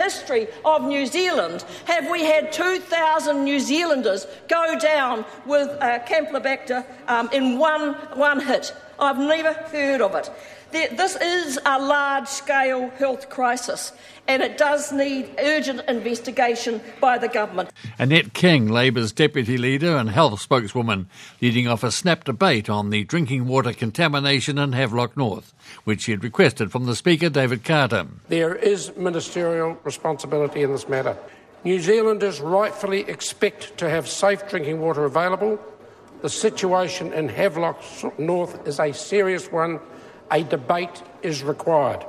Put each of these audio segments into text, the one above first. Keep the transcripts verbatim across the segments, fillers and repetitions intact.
history of New Zealand have we had two thousand New Zealanders go down with uh, Campylobacter um, in one, one hit. I've never heard of it. This is a large-scale health crisis, and it does need urgent investigation by the government. Annette King, Labour's deputy leader and health spokeswoman, leading off a snap debate on the drinking water contamination in Havelock North, which she had requested from the Speaker, David Carter. There is ministerial responsibility in this matter. New Zealanders rightfully expect to have safe drinking water available. The situation in Havelock North is a serious one. A debate is required.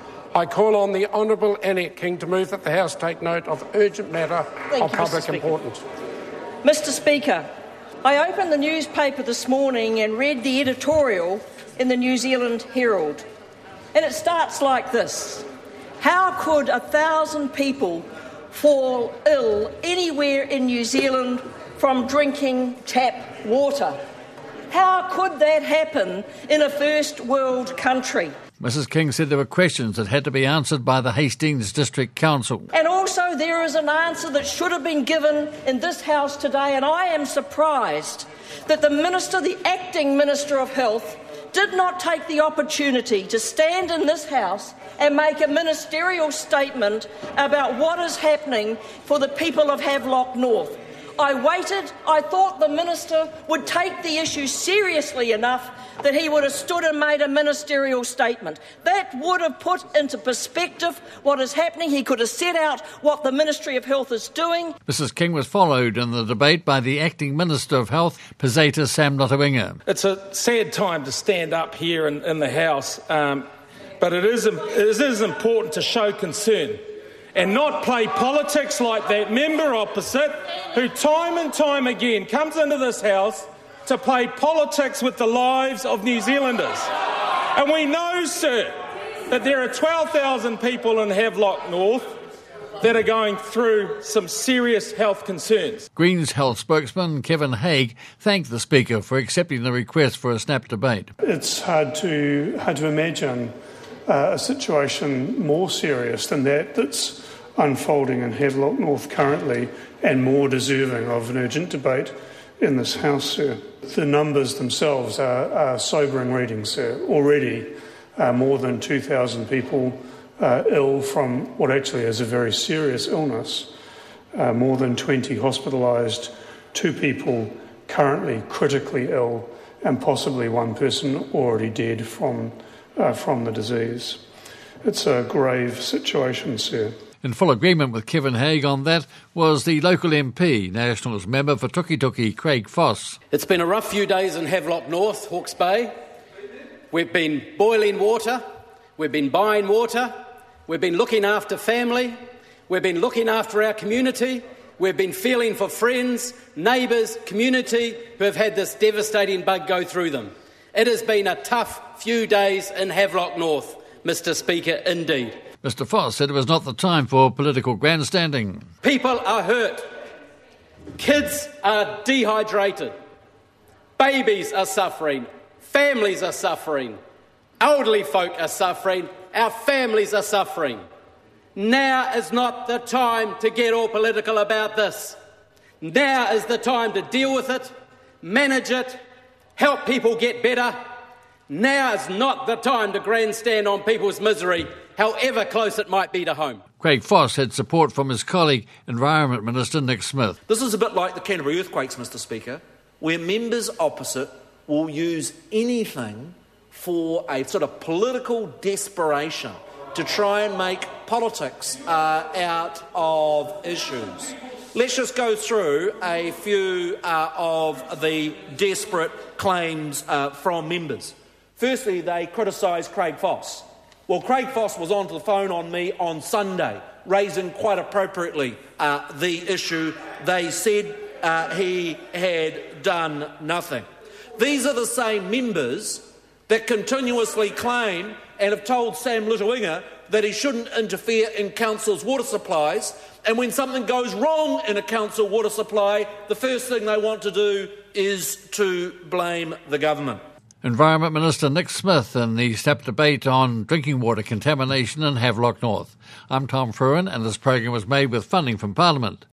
I call on the Honourable Annette King to move that the House take note of urgent matter Thank of you, public Mister importance. Mister Speaker, I opened the newspaper this morning and read the editorial in the New Zealand Herald. And it starts like this. How could a thousand people fall ill anywhere in New Zealand from drinking tap water? How could that happen in a first world country? Missus King said there were questions that had to be answered by the Hastings District Council. And also there is an answer that should have been given in this House today, and I am surprised that the Minister, the Acting Minister of Health, did not take the opportunity to stand in this House and make a ministerial statement about what is happening for the people of Havelock North. I waited. I thought the Minister would take the issue seriously enough that he would have stood and made a ministerial statement. That would have put into perspective what is happening. He could have set out what the Ministry of Health is doing. Missus King was followed in the debate by the Acting Minister of Health, Pizeta Samnotainga. It's a sad time to stand up here in, in the House, um, but it is, it is important to show concern and not play politics like that member opposite who time and time again comes into this House to play politics with the lives of New Zealanders. And we know, sir, that there are twelve thousand people in Havelock North that are going through some serious health concerns. Greens health spokesman Kevin Haig thanked the Speaker for accepting the request for a snap debate. It's hard to, hard to imagine Uh, a situation more serious than that that's unfolding in Havelock North currently and more deserving of an urgent debate in this House, sir. The numbers themselves are, are sobering reading, sir. Already uh, more than two thousand people uh, ill from what actually is a very serious illness, uh, more than twenty hospitalised, two people currently critically ill and possibly one person already dead from Uh, from the disease. It's a grave situation, sir. In full agreement with Kevin Haig on that was the local M P, Nationals member for Tukituki, Craig Foss. It's been a rough few days in Havelock North, Hawke's Bay. We've been boiling water, we've been buying water, we've been looking after family, we've been looking after our community, we've been feeling for friends, neighbours, community who have had this devastating bug go through them. It has been a tough few days in Havelock North, Mister Speaker, indeed. Mister Foss said it was not the time for political grandstanding. People are hurt. Kids are dehydrated. Babies are suffering. Families are suffering. Elderly folk are suffering. Our families are suffering. Now is not the time to get all political about this. Now is the time to deal with it, manage it, help people get better. Now is not the time to grandstand on people's misery, however close it might be to home. Craig Foss had support from his colleague, Environment Minister Nick Smith. This is a bit like the Canterbury earthquakes, Mister Speaker, where members opposite will use anything for a sort of political desperation to try and make politics uh, out of issues. Let's just go through a few uh, of the desperate claims uh, from members. Firstly, they criticise Craig Foss. Well, Craig Foss was on the phone on me on Sunday, raising quite appropriately uh, the issue. They said uh, he had done nothing. These are the same members that continuously claim and have told Sam Lutawinga that he shouldn't interfere in council's water supplies, and when something goes wrong in a council water supply, the first thing they want to do is to blame the government. Environment Minister Nick Smith in the snap debate on drinking water contamination in Havelock North. I'm Tom Fruin, and this program was made with funding from Parliament.